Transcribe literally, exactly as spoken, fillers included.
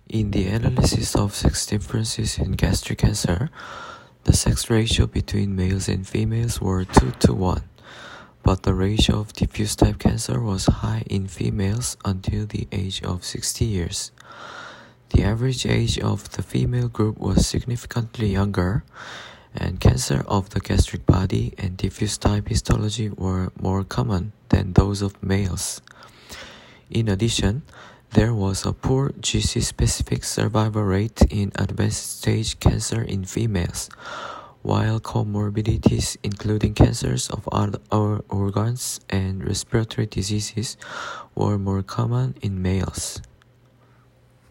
In the analysis of sex differences in gastric cancer, the sex ratio between males and females were two to one, but the ratio of diffuse type cancer was high in females until the age of sixty years. The average age of the female group was significantly younger, and cancer of the gastric body and diffuse type histology were more common than those of males. In addition, there was a poor G C-specific survival rate in advanced stage cancer in females, while comorbidities including cancers of other organs and respiratory diseases were more common in males.